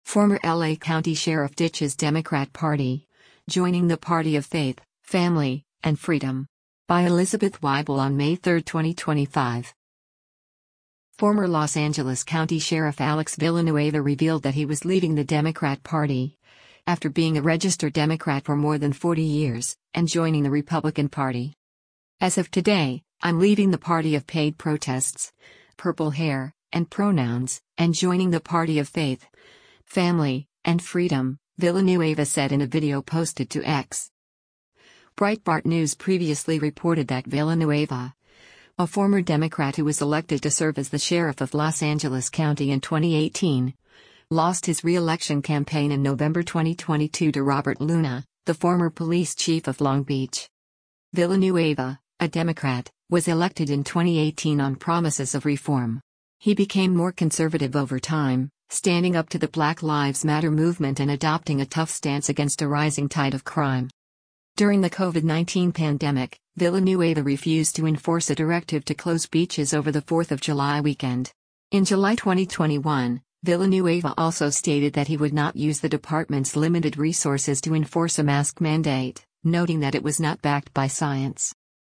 Former LA County Sheriff ditches Democrat Party, joining the Party of Faith, Family, and Freedom. By Elizabeth Weibel on May 3, 2025. Former Los Angeles County Sheriff Alex Villanueva revealed that he was leaving the Democrat Party after being a registered Democrat for more than 40 years and joining the Republican Party. As of today, I'm leaving the party of paid protests, purple hair, and pronouns, and joining the Party of Faith, Family, and Freedom, Villanueva said in a video posted to X. Breitbart News previously reported that Villanueva, a former Democrat who was elected to serve as the sheriff of Los Angeles County in 2018, lost his re-election campaign in November 2022 to Robert Luna, the former police chief of Long Beach. Villanueva, a Democrat, was elected in 2018 on promises of reform. He became more conservative over time, standing up to the Black Lives Matter movement and adopting a tough stance against a rising tide of crime. During the COVID-19 pandemic, Villanueva refused to enforce a directive to close beaches over the 4th of July weekend. In July 2021, Villanueva also stated that he would not use the department's limited resources to enforce a mask mandate, noting that it was not backed by science.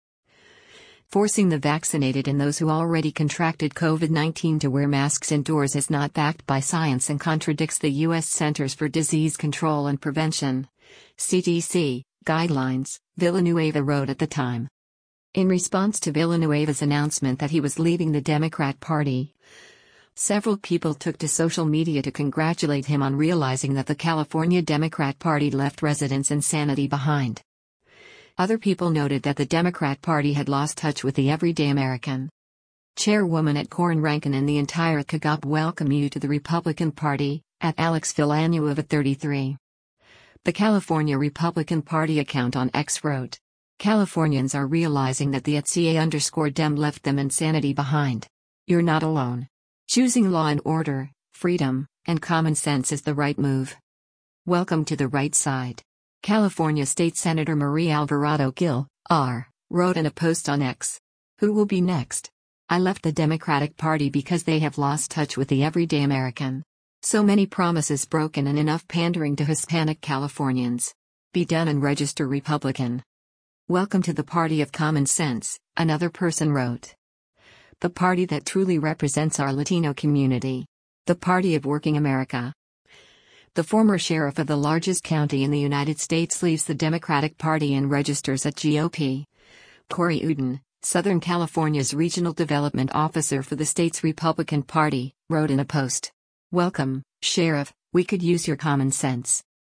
Forcing the vaccinated and those who already contracted COVID-19 to wear masks indoors is not backed by science and contradicts the U.S. Centers for Disease Control and Prevention (CDC) guidelines, Villanueva wrote at the time. In response to Villanueva's announcement that he was leaving the Democrat Party, several people took to social media to congratulate him on realizing that the California Democrat Party left residents' insanity behind. Other people noted that the Democrat Party had lost touch with the everyday American. Chairwoman at Corin Rankin and the entire CAGOP welcome you to the Republican Party, at Alex Villanueva 33. The California Republican Party account on X wrote, Californians are realizing that the @CA_Dem left them insanity behind. You're not alone. Choosing law and order, freedom, and common sense is the right move. Welcome to the right side. California State Senator Marie Alvarado Gil, R., wrote in a post on X. Who will be next? I left the Democratic Party because they have lost touch with the everyday American. So many promises broken and enough pandering to Hispanic Californians. Be done and register Republican. Welcome to the Party of Common Sense, another person wrote. The party that truly represents our Latino community. The Party of Working America. The former sheriff of the largest county in the United States leaves the Democratic Party and registers at GOP. Corey Uden, Southern California's regional development officer for the state's Republican Party, wrote in a post. Welcome, Sheriff, we could use your common sense.